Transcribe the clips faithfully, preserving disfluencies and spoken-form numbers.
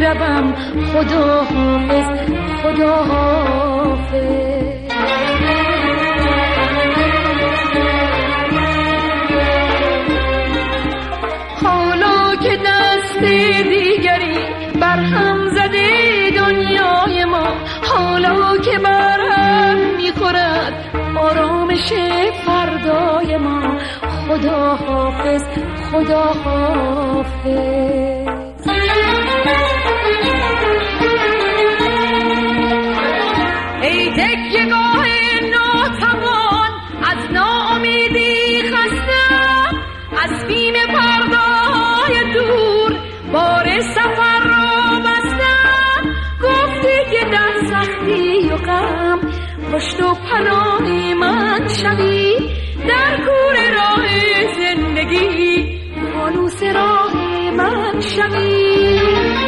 میروم خدا حافظ خدا حافظ. حالا که دست دیگری برهم زده دنیای ما، حالا که برهم میخورد آرامش فردای ما، خدا حافظ خدا حافظ. ای تکیه‌گاه ناتوان از ناامیدی خستم، از بیم فردای دور بار سفر را بستم. گفتی که در سختی و غم پشت و پناه من شوی، در کوره راه زندگی فانوس راه من شوی.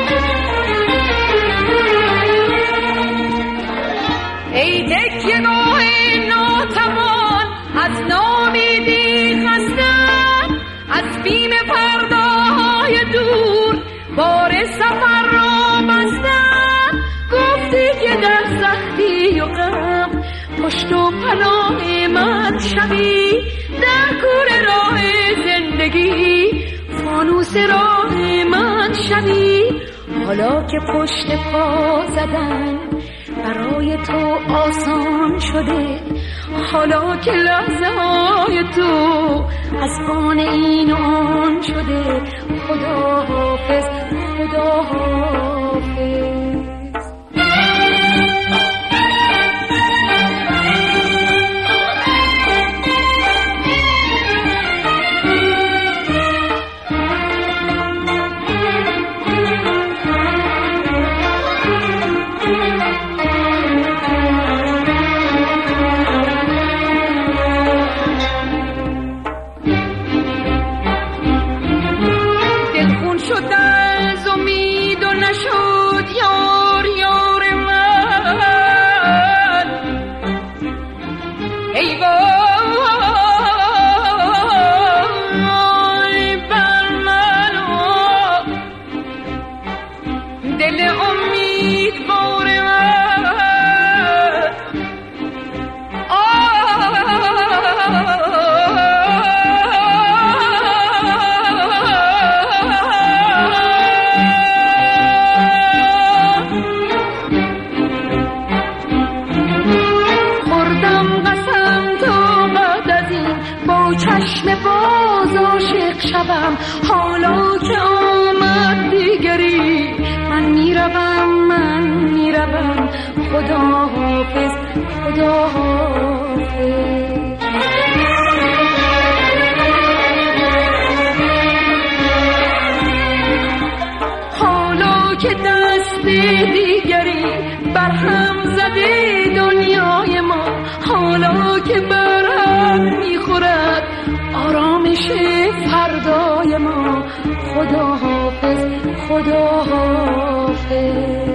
ای تکیه‌گاه ناتوان از ناامیدی خستم، از بیم فرداهای دور بار سفر را بستم. گفتی که در سختی و غم پشت و پناه من شوی، در کوره راه زندگی فانوس راه من شوی. حالا که پشت پا زدن برای تو آسان شده، حالا که لحظه های تو از آن این و آن شده، خدا حافظ خدا حافظ. حالا که آمد دیگری من میروم من میروم خدا حافظ خدا حافظ. حالا که دست دیگری برهم زده دنیای ما، حالا که برهم میخورد آرامش فردای ما، خدا حافظ خدا حافظ.